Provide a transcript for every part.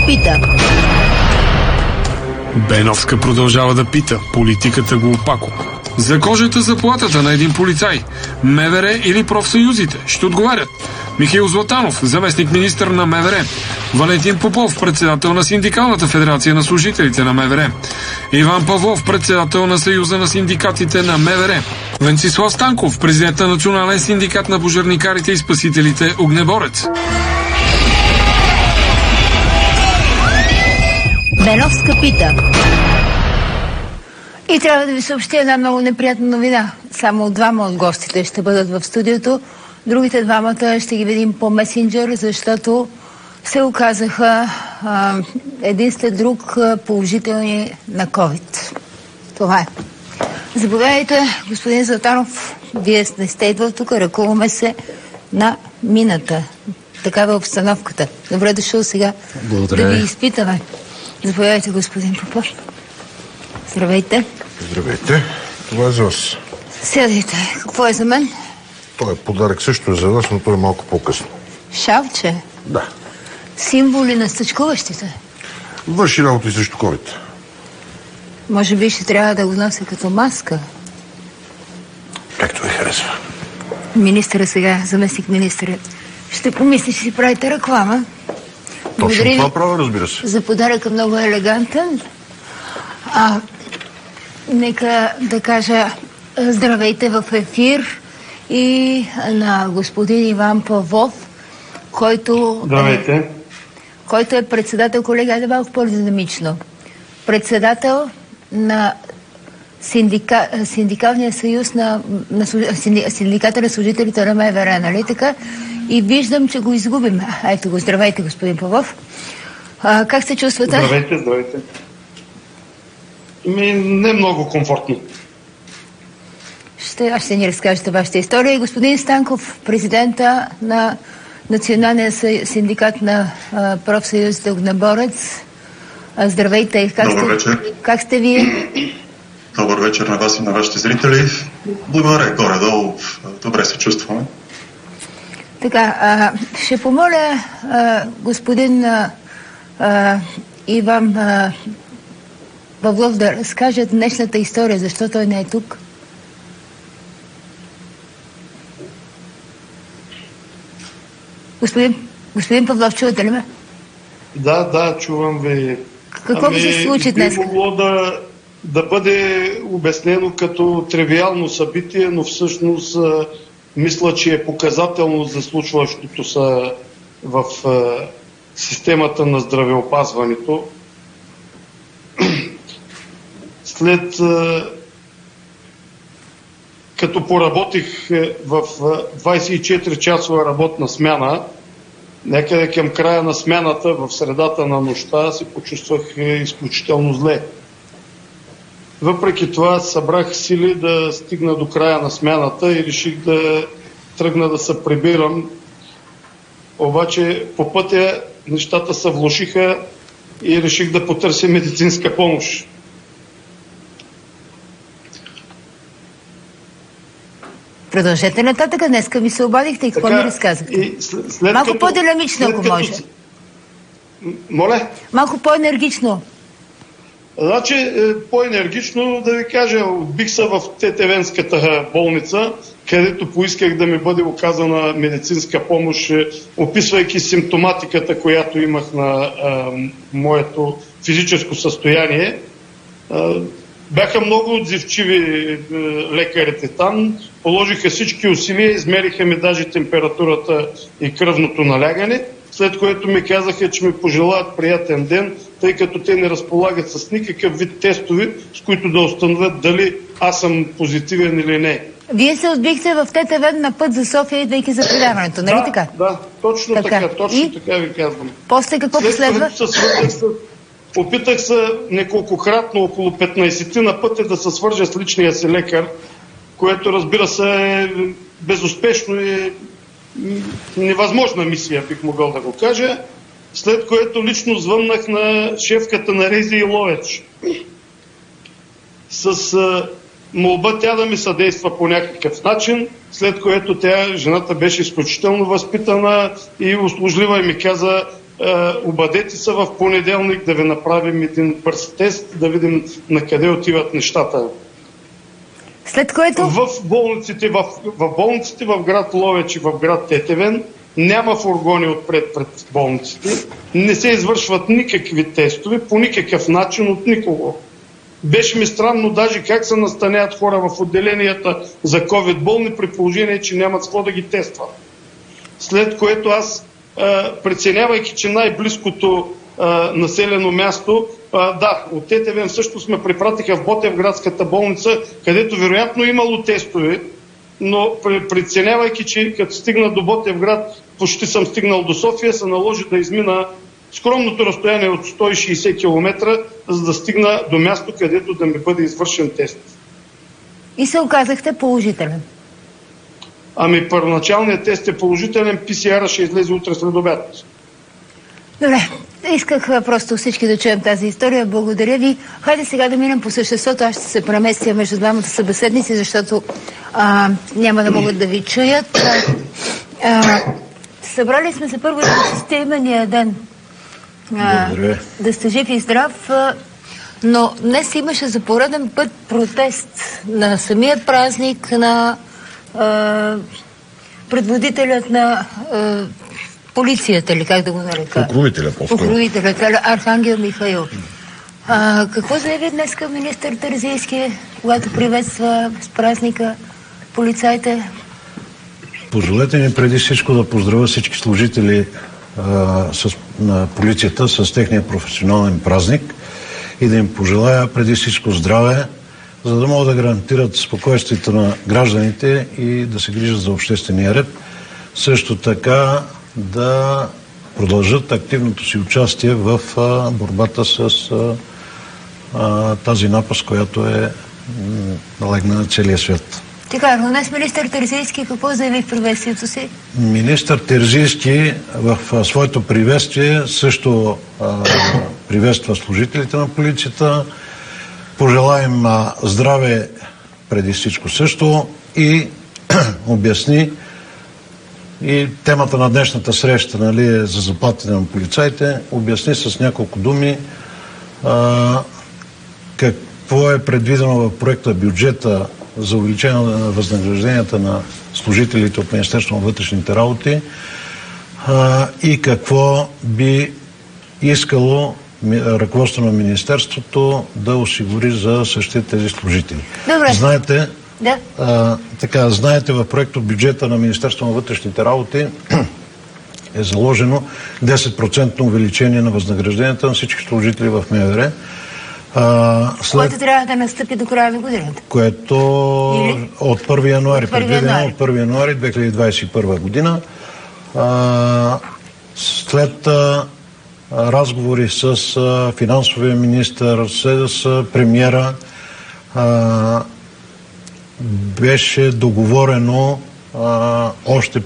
пита. Беновска продължава да пита. Политиката го опако. За кожата заплатата на един полицай, МВР или профсъюзите ще отговарят Михаил Златанов, заместник-министър на МВР, Валентин Попов, председател на Синдикалната федерация на служителите на МВР, Иван Павлов, председател на Съюза на синдикатите на МВР, Венцислав Станков, президент на Национален синдикат на пожарникарите и спасителите Огнеборец. Беновска пита. И трябва да ви съобщя една много неприятна новина. Само двама от гостите ще бъдат в студиото. Другите двамата ще ги видим по месенджер, защото се оказаха един след друг положителни на COVID. Това е. Заповядайте, господин Златанов. Вие не сте идвал тук, ръкуваме се на мината. Такава е обстановката. Добре дошъл сега. Благодаря. Да ви изпитаме. Заповядайте, господин Попов. Здравейте. Здравейте. Това е за вас. Сядайте. Какво е за мен? Това е подарък, също е за вас, но той е малко по-късно. Шалче? Да. Символи на стъчкуващите? Върши работа и срещу COVID. Може би ще трябва да го нося като маска. Както ви харесва. Министъра сега, заместник министъра. Ще помисли, ще си правите реклама. Точно това правя, разбира се. За подаръка много елегантен. Нека да кажа здравейте в ефир и на господин Иван Павлов, който... Здравейте. Който е председател, колега, айде малко по-динамично. Председател на Синдикалния съюз на синдиката на служителите на МВР, нали така? И виждам, че го изгубим. Ето го, здравейте, господин Павлов. Как се чувствате? Здравейте, здравейте. Не много комфортно. Ще ни разкажете вашата история. И господин Станков, президента на Националния синдикат на профсъюзите Огнеборец. Здравейте. Добър вечер. Как сте вие? Добър вечер на вас и на вашите зрители. Благодаря, горе-долу. Добре се чувстваме. Така, ще помоля господин Иван Павлов да разкаже днешната история, защо той не е тук. Господин Павлов, чувате ли ме? Да, чувам ви. Какво се случи днес? Би могло да бъде обяснено като тривиално събитие, но всъщност мисля, че е показателно за случващото се в системата на здравеопазването. След като поработих в 24-часова работна смяна, някъде към края на смяната, в средата на нощта, се почувствах изключително зле. Въпреки това събрах сили да стигна до края на смяната и реших да тръгна да се прибирам. Обаче по пътя нещата се влошиха и реших да потърся медицинска помощ. Продължете нататък. Днеска ми се обадихте и какво ми разказахте? Малко по-динамично, ако може. Моля? Малко по-енергично. Значи, по-енергично да ви кажа, отбих се в Тетевенската болница, където поисках да ми бъде оказана медицинска помощ, описвайки симптоматиката, която имах на моето физическо състояние. Бяха много отзивчиви лекарите там, положиха всички усилия, измериха ми даже температурата и кръвното налягане, след което ми казаха, че ми пожелават приятен ден, тъй като те не разполагат с никакъв вид тестове, с които да установят дали аз съм позитивен или не. Вие се отбихте в ТТВ на път за София, идвайки за предаването, нали така? Да, точно така ви казвам. После какво последва? Опитах се неколкократно, около 15 на пътя, да се свържа с личния си лекар, което, разбира се, е безуспешно и невъзможна мисия, бих могъл да го кажа, след което лично звъннах на шефката на РЗИ Ловеч с молба тя да ми съдейства по някакъв начин, след което жената беше изключително възпитана и услужлива и ми каза: обадете се в понеделник да ви направим един бърз тест, да видим на къде отиват нещата. След което? В болниците в град Ловеч и в град Тетевен няма фургони отпред пред болниците, не се извършват никакви тестове, по никакъв начин от никого. Беше ми странно даже как се настаняват хора в отделенията за COVID болни при положение, че нямат с какво да ги тестват. След което аз, преценявайки, че най-близкото населено място, от Тетевен всъщност ме препратиха в Ботевградската болница, където вероятно имало тестове, но преценявайки, че като стигна до Ботевград, почти съм стигнал до София, се наложи да измина скромното разстояние от 160 км, за да стигна до място, където да ми бъде извършен тест. И се оказахте положителен? Първоначалният тест е положителен, ПСР ще излезе утре след обяд. Добре, исках просто всички да чуем тази история. Благодаря ви. Хайде сега да минем по съществото. Аз ще се преместя между двамата събеседници, защото няма да могат да ви чуят. Събрали сме се първо да сте имения ден. Да сте жив и здрав. Но днес имаше за пореден път протест на самият празник на предводителят на полицията, или как да го нарека? Покровителят, Архангел Михаил. Какво заяви днес към министър Терзийски, когато приветства с празника полицаите? Позволете ми преди всичко да поздравя всички служители на полицията с техния професионален празник и да им пожелая преди всичко здраве, за да могат да гарантират спокойствието на гражданите и да се грижат за обществения ред. Също така да продължат активното си участие в борбата с тази напаст, която е налегна на целия свят. Така, но днес министър Терзийски какво заяви в приветствието си? Министър Терзийски в своето приветствие също приветства служителите на полицията. Пожела им здраве преди всичко също и обясни и темата на днешната среща, е за заплатите на полицаите, обясни с няколко думи какво е предвидено в проекта бюджета за увеличение на възнагражденията на служителите от Министерството на вътрешните работи и какво би искало ръководството на Министерството да осигури за същите тези служители. Добре. Знаете, знаете, в проекто бюджета на Министерството на вътрешните работи е заложено 10% увеличение на възнагражденията на всички служители в МВР. Което трябва да настъпи до края на годината. Което от 1 януари, предвидено от 1 януари 2021 година. След разговори с финансовия министър, с премиера, беше договорено още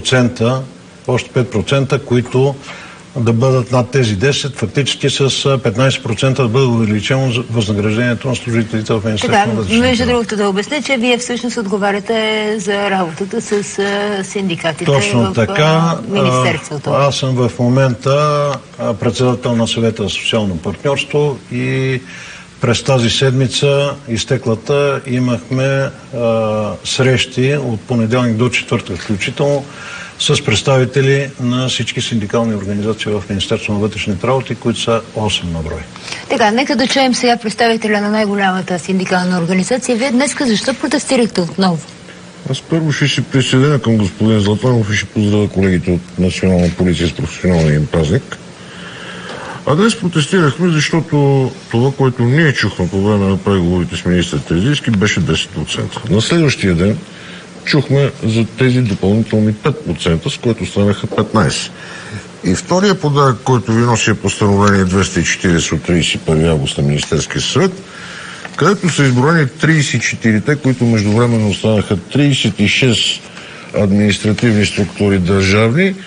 5%, които да бъдат над тези 10, фактически с 15% да бъде увеличено възнаграждението на служителите в Министерството на вътрешните работи. Между другото да обясня, че вие всъщност отговаряте за работата с синдикатите точно в така, Министерството. Аз съм в момента председател на съвета за социално партньорство и през тази седмица, изтеклата, имахме срещи от понеделник до четвъртък включително с представители на всички синдикални организации в Министерството на вътрешните работи, които са 8 на брой. Така, нека да чуем сега представителя на най-голямата синдикална организация. Вие днеска защо протестирахте отново? Аз първо ще се присъединя към господин Златанов и ще поздравя колегите от Национална полиция с професионалния им празник. А днес протестирахме, защото това, което ние чухме по време на преговорите с министър Терзийски, беше 10%. На следващия ден чухме за тези допълнителни 5%, с което станаха 15%. И втория подарък, който ви носи е постановление 240 от 31 август на Министерския съвет, където са изброени 34-те, които междувременно останаха 36 административни структури държавни,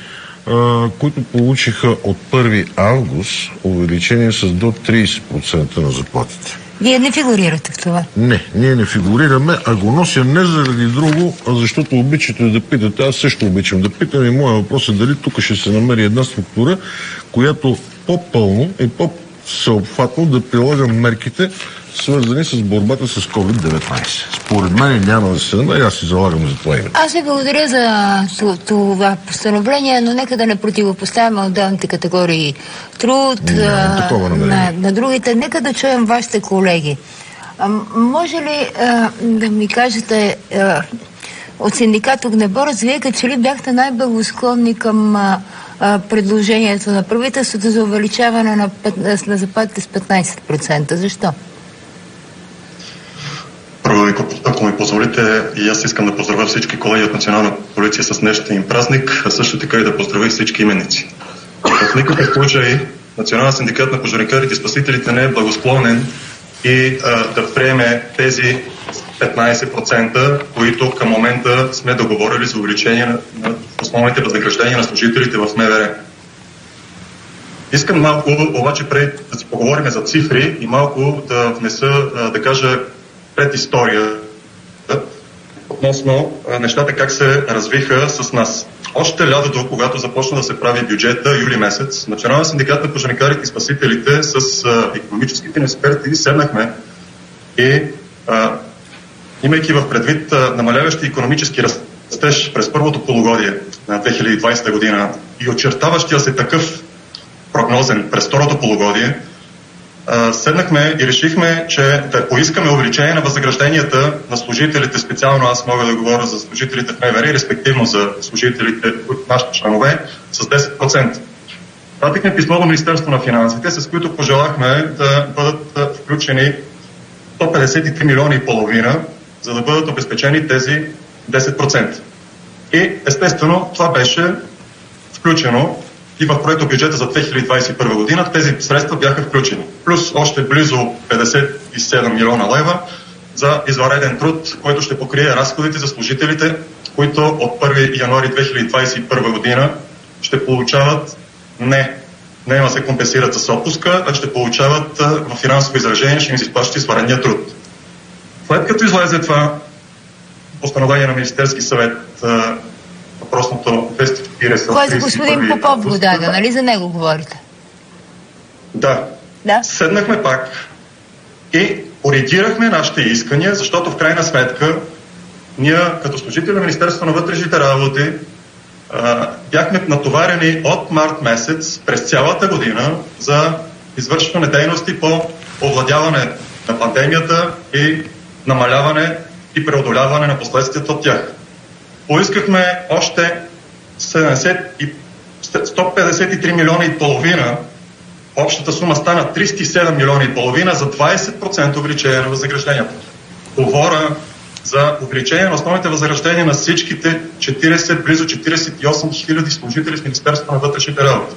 които получиха от 1 август увеличение с до 30% на заплатите. Вие не фигурирате в това? Не, ние не фигурираме, а го нося не заради друго, а защото обичате да питате. Аз също обичам да питам и моят въпрос е дали тук ще се намери една структура, която по-пълно и по-всеобхватно да прилага мерките, свързани с борбата с COVID-19. Според мен няма да се намери, аз си залагам за това име. Аз ви благодаря за това постановление, но нека да не противопоставяме отделните категории труд на другите. Нека да чуем вашите колеги. Може ли да ми кажете от синдикат Огнеборец, вие като че ли бяхте най-благосклонни към предложението на правителството за увеличаване на заплатите с 15%? Защо? Първо, ако ми позволите, и аз искам да поздравя всички колеги от Национална полиция с днешния им празник, а също така и да поздравя всички именици. В никакъв случай Национален синдикат на пожарникарите и спасителите не е благосклонен и да приеме тези 15%, които към момента сме договорили за увеличение на основните възнаграждения на служителите в МВР. Искам малко, обаче, преди да си поговорим за цифри и малко да внеса, да кажа предистория относно нещата как се развиха с нас. Още лятото, когато започна да се прави бюджета, юли месец, Национален синдикат на пожарникарите и спасителите с икономическите експерти седнахме и имайки в предвид намаляващи икономически растеж през първото полугодие на 2020 година и очертаващия се такъв прогнозен през второто полугодие, седнахме и решихме, че да поискаме увеличение на възнагражденията на служителите, специално аз мога да говоря за служителите в МВР, респективно за служителите, нашите членове, с 10%. Пратихме писмо до Министерство на финансите, с които пожелахме да бъдат включени 153 милиона и половина, за да бъдат обезпечени тези 10%. И естествено това беше включено и в проекто бюджета за 2021 година тези средства бяха включени. Плюс още близо 57 милиона лева за извънреден труд, който ще покрие разходите за служителите, които от 1 януари 2021 година ще получават няма да се компенсират с отпуска, а ще получават в финансово изражение, ще им се изплаща извънредния труд. След като излезе това постановление на Министерски съвет, въпросното 240... Който господин Попов го даде, нали за него говорите? Да. Седнахме пак и коригирахме нашите искания, защото в крайна сметка ние като служители на Министерството на вътрешните работи бяхме натоварени от март месец през цялата година за извършване дейности по овладяване на пандемията и намаляване и преодоляване на последствията от тях. Поискахме още 153 милиона и половина. Общата сума стана 307 милиона и половина за 20% увеличение на възнагражденията. Говоря за увеличение на основните възнаграждения на всичките близо 48 хиляди служители в Министерството на вътрешните работи.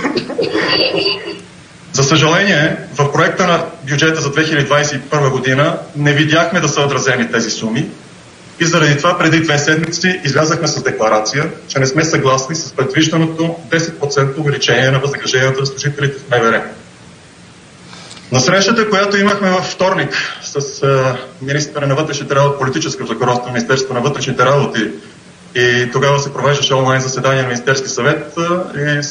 За съжаление, в проекта на бюджета за 2021 година не видяхме да са отразени тези суми и заради това преди 2 седмици излязахме с декларация, че не сме съгласни с предвижданото 10% увеличение на възнагражденията на служителите в МВР. На срещата, която имахме във вторник с министъра на вътрешните работи, политическото ръководство на Министерството на вътрешните работи, и тогава се провеждаше онлайн заседание на Министерски съвет и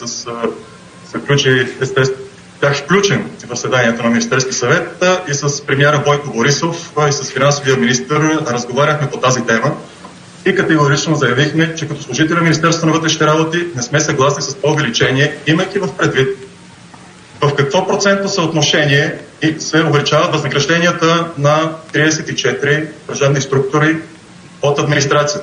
бях включен в заседанието на Министерски съвет и с премиера Бойко Борисов и с финансовия министър разговаряхме по тази тема и категорично заявихме, че като служители на Министерството на вътрешните работи не сме съгласни с по-увеличение, имайки в предвид в какво процентно съотношение се увеличават възнагражденията на 34 държавни структури от администрацията.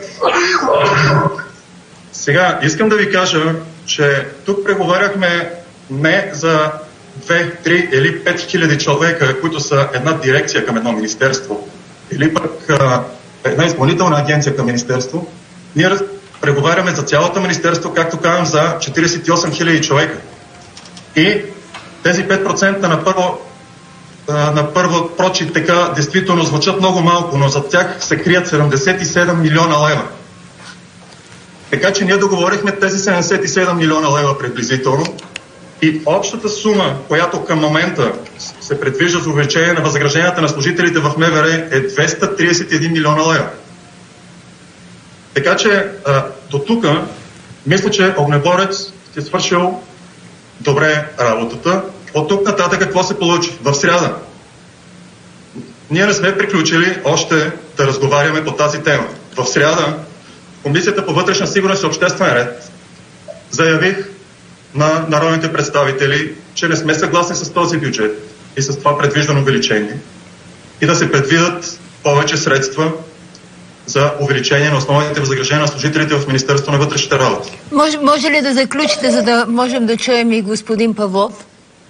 Сега искам да ви кажа, че тук преговаряхме не за 2, 3 или 5 хиляди човека, които са една дирекция към едно министерство, или пък една изпълнителна агенция към министерство. Ние преговаряме за цялото министерство, както казвам, за 48 хиляди човека. И тези 5% на първо прочит така действително звучат много малко, но за тях се крият 77 милиона лева. Така че ние договорихме тези 77 милиона лева приблизително и общата сума, която към момента се предвижда за увеличение на възнагражденията на служителите в МВР е 231 милиона лева. Така че до тук мисля, че Огнеборец е свършил добре работата. От тук нататък какво се получи? В сряда ние не сме приключили още да разговаряме по тази тема. В сряда Комисията по вътрешна сигурност и обществен ред заявих на народните представители, че не сме съгласни с този бюджет и с това предвиждано увеличение и да се предвидят повече средства за увеличение на основните възнаграждения на служителите в Министерството на вътрешните работи. Може ли да заключите, за да можем да чуем и господин Павлов?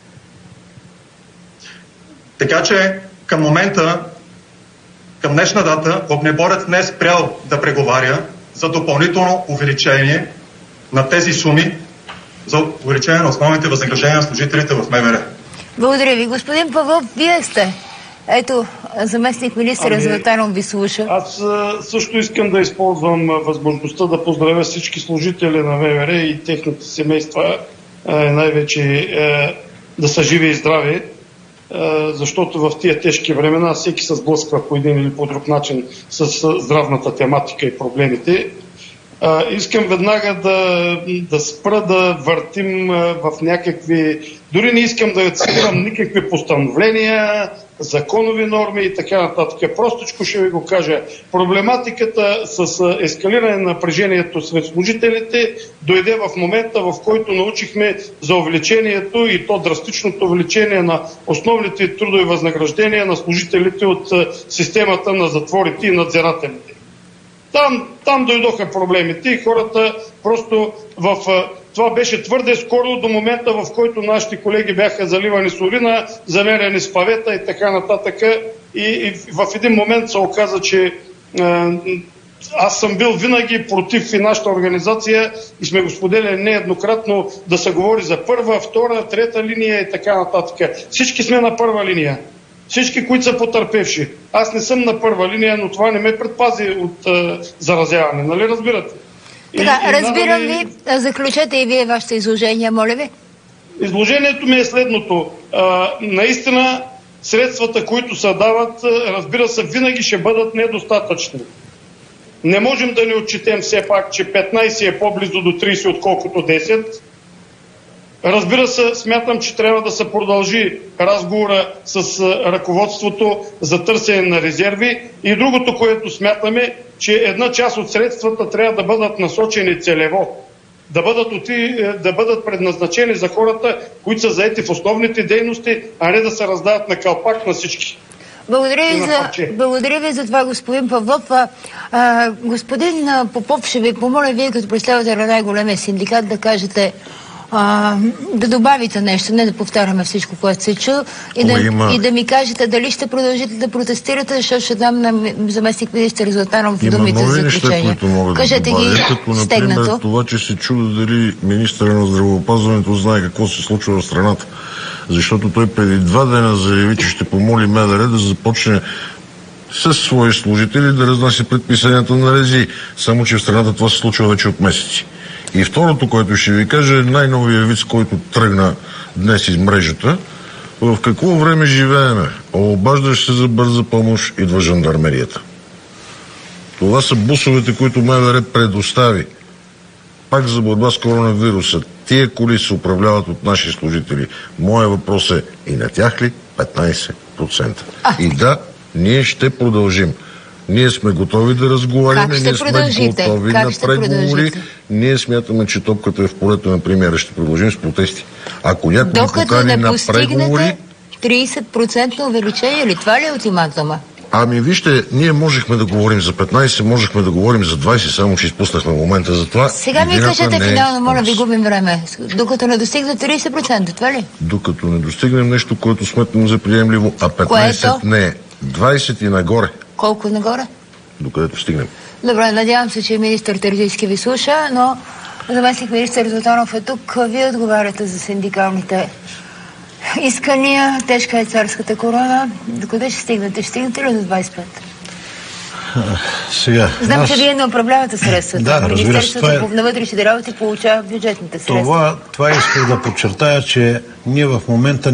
Така че към момента, към днешна дата, Огнеборец не е спрял да преговаря за допълнително увеличение на тези суми за увеличение на основните възнаграждения на служителите в МВР. Благодаря ви. Господин Павлов, вие сте. Ето, заместник министър Златанов ви слуша. Аз също искам да използвам възможността да поздравя всички служители на МВР и техните семейства, най-вече да са живи и здрави, защото в тия тежки времена всеки се сблъсква по един или по друг начин с здравната тематика и проблемите. Искам веднага да спра да въртим в някакви... Дори не искам да цитирам никакви постановления, законови норми и така нататък. Простичко ще ви го кажа. Проблематиката с ескалиране на напрежението сред служителите дойде в момента, в който научихме за увеличението и то драстичното увеличение на основните трудови възнаграждения на служителите от системата на затворите и надзирателите. Там дойдоха проблемите и хората просто това беше твърде скоро до момента, в който нашите колеги бяха заливани с урина, замеряни с павета и така нататък. И в един момент се оказа, че аз съм бил винаги против и нашата организация и сме го споделяли нееднократно да се говори за първа, втора, трета линия и така нататък. Всички сме на първа линия. Всички, които са потърпевши. Аз не съм на първа линия, но това не ме предпази от заразяване. Нали разбирате? Така, разбирам ви. Заключете и вие вашето изложение, моля ви. Изложението ми е следното. Наистина, средствата, които се дават, разбира се, винаги ще бъдат недостатъчни. Не можем да не отчетем все пак, че 15 е по-близо до 30, отколкото 10. Разбира се, смятам, че трябва да се продължи разговора с ръководството за търсене на резерви. И другото, което смятаме, че една част от средствата трябва да бъдат насочени целево. Да бъдат предназначени за хората, които са заети в основните дейности, а не да се раздават на калпак на всички. Благодаря ви за това, господин Павлов. Господин Попов, ще ви помоля вие като представител на най-големия синдикат да кажете, да добавите нещо, не да повтаряме всичко, което се чу, и да ми кажете дали ще продължите да протестирате, защото ще дам на заместник министър Златанов думите за заключение. Кажете ги стегнато. Например, това, че се чуда дали министъра на здравеопазването знае какво се случва в страната. Защото той преди 2 дена заяви, че ще помоли МВР да започне със свои служители да разнася предписанията на РЗИ. Само че в страната това се случва вече от месеци. И второто, което ще ви кажа, е най-новия виц, който тръгна днес из мрежата. В какво време живееме? Обаждаш се за бърза помощ, идва жандармерията. Това са бусовете, които МВР предостави пак за борба с коронавируса. Тия коли се управляват от наши служители. Моя въпрос е, и на тях ли 15%? И да, ние ще продължим. Ние сме готови да разговаряме, ние сме готови на преговори. Ние смятаме, че топката е в полето на премиера. Ще продължим с протести. Ако някой ни покани на преговори... 30% увеличение ли? Това ли е ултиматума? Ами вижте, ние можехме да говорим за 15, можехме да говорим за 20, само че изпуснахме момента за това. Сега ми кажете финално, моля ви, губим време. Докато не достигне 30%, това ли? Докато не достигнем нещо, което сметнем за приемливо, а 15 не е. 20 и нагоре. Колко нагоре? Докъдето стигнем. Добре, надявам се, че министър Терзийски ви слуша, но заместник министър Златанов е тук. Вие отговаряте за синдикалните искания. Тежка е царската корона. Докъде ще стигнете? Ще стигнете ли до 25? Сега. Знам, че вие не управлявате средствата. Да, разбира се. Министерството на вътрешните работи получава бюджетните средства. Това исках да подчертая, че ние в момента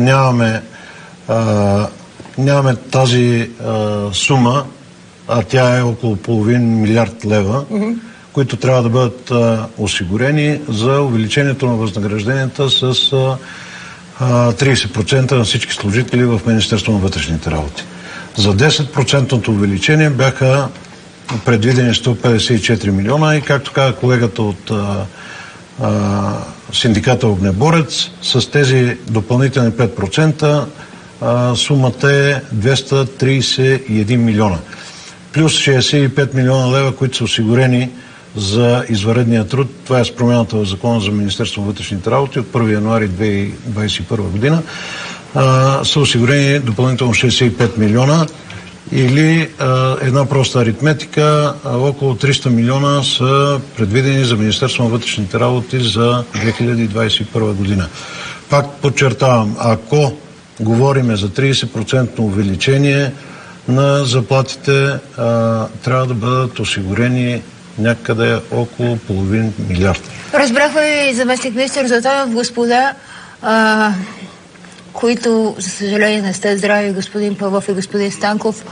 нямаме тази сума, а тя е около половин милиард лева, които трябва да бъдат осигурени за увеличението на възнагражденията с 30% на всички служители в Министерството на вътрешните работи. За 10% увеличение бяха предвидени 154 милиона и, както каза колегата от синдиката Огнеборец, с тези допълнителни 5% сумата е 231 милиона. Плюс 65 милиона лева, които са осигурени за извънредния труд. Това е с промяната в Закона за Министерство на вътрешните работи от 1 януари 2021 година. Са осигурени допълнително 65 милиона или една проста аритметика, около 300 милиона са предвидени за Министерство на вътрешните работи за 2021 година. Пак подчертавам, ако говориме за 30% увеличение на заплатите, трябва да бъдат осигурени някъде около половин милиард. Разбрахме и заместник министър Златанов, господа, които, за съжаление, не сте здрави, господин Павлов и господин Станков.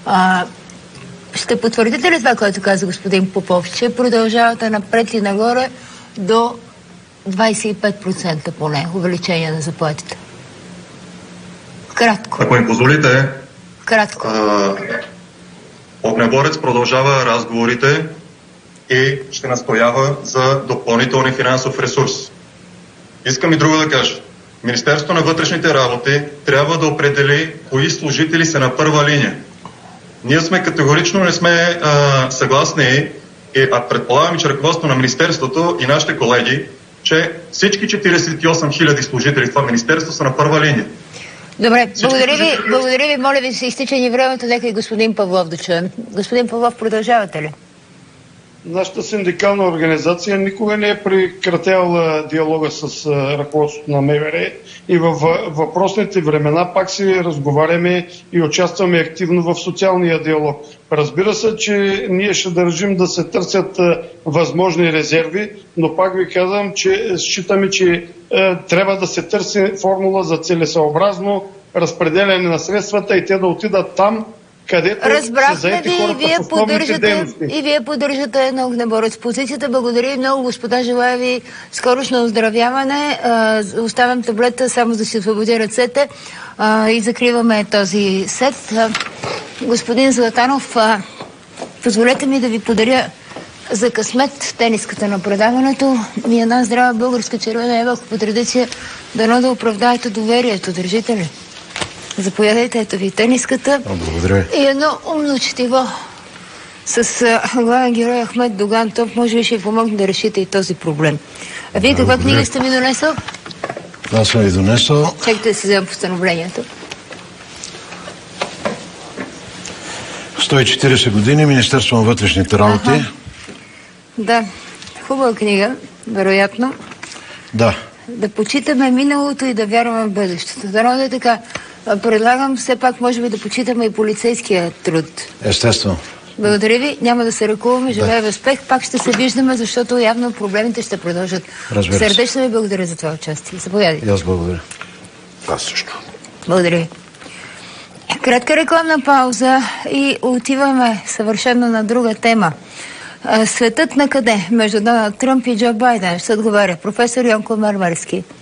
Ще потвърдите ли това, което каза господин Попов, че продължавате напред и нагоре до 25% поне увеличение на заплатите? Кратко. Ако им позволите, кратко. Огнеборец продължава разговорите и ще настоява за допълнителен финансов ресурс. Искам и друго да кажа. Министерството на вътрешните работи трябва да определи кои служители са на първа линия. Ние сме категорично не сме съгласни, а предполагам, че ръководството на Министерството и нашите колеги, че всички 48 хиляди служители в това Министерство са на първа линия. Добре, благодаря ви, моля ви, се изтича ни времето, нека и господин Павлов да чуем. Господин Павлов, продължавате ли? Нашата синдикална организация никога не е прекратяла диалога с ръководството на МВР и във въпросните времена пак си разговаряме и участваме активно в социалния диалог. Разбира се, че ние ще държим да се търсят възможни резерви, но пак ви казвам, че считаме, че трябва да се търси формула за целесъобразно разпределяне на средствата и те да отидат там, където се заети хората в основните дейности. И вие поддържате на Огнеборец позицията. Благодаря и много, господа. Желая ви скорошно оздравяване. Оставям таблета само да си освободя ръцете и закриваме този сет. Господин Златанов, позволете ми да ви подаря за късмет тениската на предаването и една здрава българска червена ябълка по традиция. Дано да оправдаете доверието. Държите ли? Заповядайте, ето ви тениската. Благодаря. И едно умно четиво с главен герой Ахмед Доган. То може би ще ви помогне да решите и този проблем. А вие каква книга сте ми донесъл? Аз съм ви донесъл. Чакайте да си вземам постановлението. 140 години Министерство на вътрешните работи. Да, хубава книга, вероятно. Да. Да почитаме миналото и да вярваме в бъдещето. Дано да е така. Предлагам все пак, може би, да почитаме и полицейския труд. Естествено. Благодаря ви. Няма да се ръкуваме. Желая ви успех. Пак ще се виждаме, защото явно проблемите ще продължат. Сърдечно ви благодаря за това участие. Заповядайте. И аз благодаря. Аз също. Благодаря ви. Кратка рекламна пауза и отиваме съвършено на друга тема. Светът на къде? Между Доналд Тръмп и Джо Байден ще отговаря професор Йонко Мармарски.